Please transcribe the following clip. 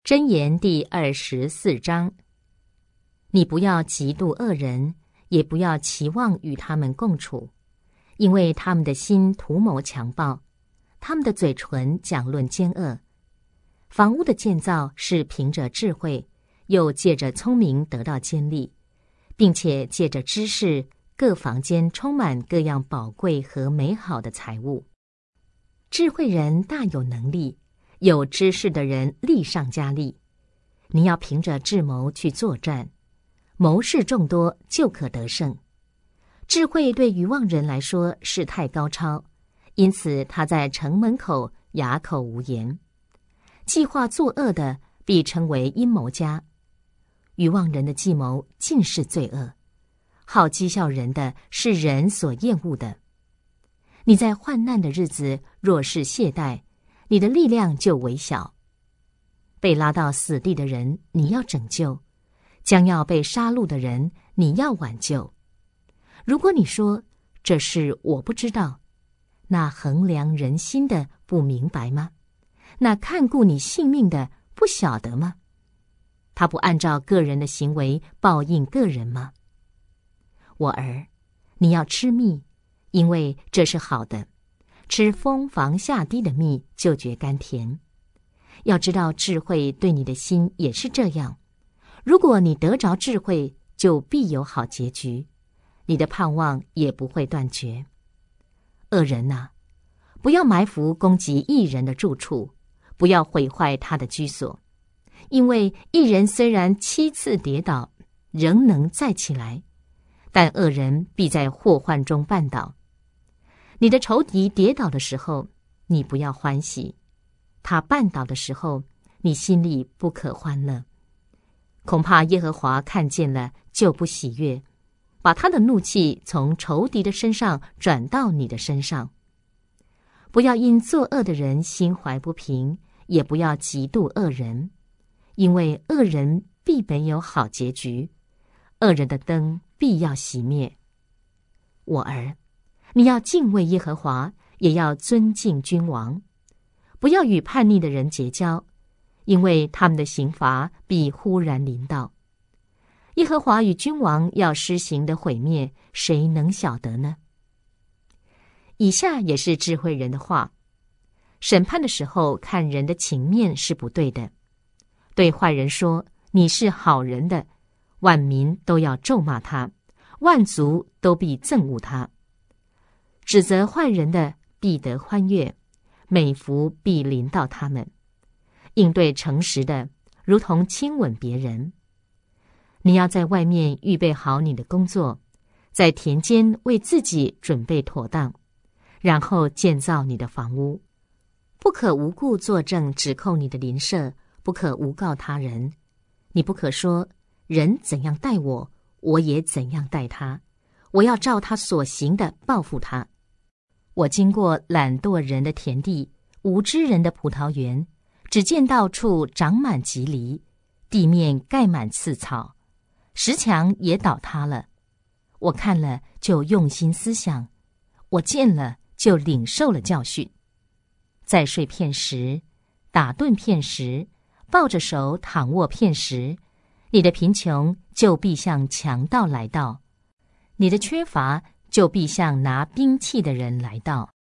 箴言第24章：你不要嫉妒恶人，也不要期望与他们共处，因为他们的心图谋强暴，他们的嘴唇讲论奸恶。房屋的建造是凭着智慧，又借着聪明得到坚立，并且借着知识，各房间充满各样宝贵和美好的财物。智慧人大有能力，有知识的人力上加力。你要凭着智谋去作战，谋士众多就可得胜。智慧对愚妄人来说是太高超，因此他在城门口哑口无言。计划作恶的必称为阴谋家，愚妄人的计谋尽是罪恶，好讥笑人的是人所厌恶的。你在患难的日子若是懈怠，你的力量就微小。被拉到死地的人你要拯救，将要被杀戮的人你要挽救。如果你说这事我不知道，那衡量人心的不明白吗？那看顾你性命的不晓得吗？他不按照个人的行为报应个人吗？我儿，你要吃蜜，因为这是好的，吃蜂房下滴的蜜就觉甘甜。要知道智慧对你的心也是这样，如果你得着智慧，就必有好结局，你的盼望也不会断绝。恶人哪，不要埋伏攻击义人的住处，不要毁坏他的居所，因为义人虽然7次跌倒，仍能再起来，但恶人必在祸患中绊倒。你的仇敌跌倒的时候，你不要欢喜；他绊倒的时候，你心里不可欢乐。恐怕耶和华看见了就不喜悦，把他的怒气从仇敌的身上转到你的身上。不要因作恶的人心怀不平，也不要嫉妒恶人，因为恶人必没有好结局，恶人的灯必要熄灭。我儿，你要敬畏耶和华，也要尊敬君王，不要与叛逆的人结交，因为他们的刑罚必忽然临到。耶和华与君王要施行的毁灭，谁能晓得呢？以下也是智慧人的话：审判的时候看人的情面是不对的，对坏人说你是好人的，万民都要咒骂他，万族都必憎恶他。指责坏人的必得欢悦，美福必临到他们。应对诚实的如同亲吻别人。你要在外面预备好你的工作，在田间为自己准备妥当，然后建造你的房屋。不可无故作证指控你的邻舍，不可诬告他人。你不可说人怎样待我，我也怎样待他，我要照他所行的报复他。我经过懒惰人的田地，无知人的葡萄园，只见到处长满棘藜，地面盖满刺草，石墙也倒塌了。我看了就用心思想，我见了就领受了教训。再睡片时，打盹片时，抱着手躺卧片时，你的贫穷就必向强盗来到，你的缺乏就必向拿兵器的人来到。